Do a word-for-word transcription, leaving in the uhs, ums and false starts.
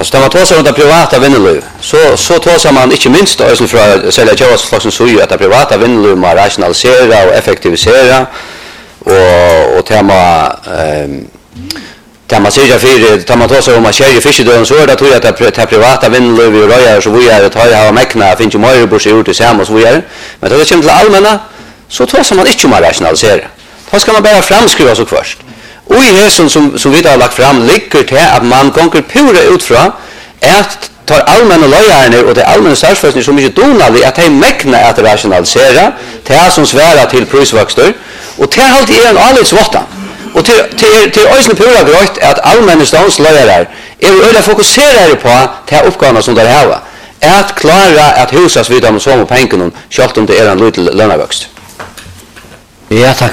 Alltså, när man tar sig om det privata vinnelöv, så, så tar man inte minst ösen för att sälja tjänsteflossen så ju att det privata vinnelöv man rationalisera och effektivisera och, och tema um, tema säger för tar man tar sig om man kör fiskedön så är det tror jag att det privata vinnelöv och röjar så vi är att ha mäkna finns ju mer bors gjort tillsammans så vi är men det kommer till allmänna så tar man inte mer rationalisera. Då ska man bara framskriva så först. Och i det som, som vi har lagt fram ligger till att man konkur pura utfra att tar allmänna löjarna och det allmänna statsförsning som mycket donade att de mäkna att rationalisera det som svära till prisväxter och det är alltid en alldeles våta. Och till, till, till ösne pura grönt att allmänna statslöjare är öde fokuserade på de uppgifterna som de har. Att klara att husas vid de små pengarna självt om det är en liten löneväxt. Ja, tack